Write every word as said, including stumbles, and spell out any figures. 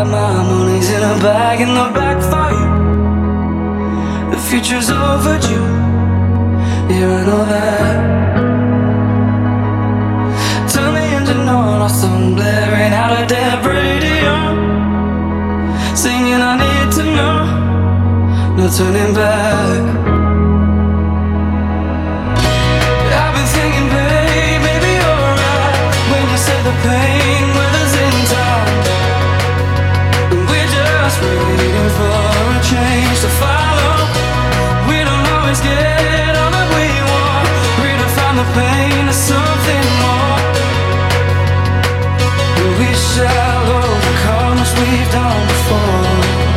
got my money's in a bag in the back for you. The future's overdue, yeah, I know that. Turn the engine on, awesome blaring out a dead radio, singing I need to know, no turning back. I've been thinking, babe, maybe you're right when you say the pain weather's in time. We're just waiting for a change to follow. We don't always get all that we want. Redefine the pain to something more. We shall overcome as we've done before.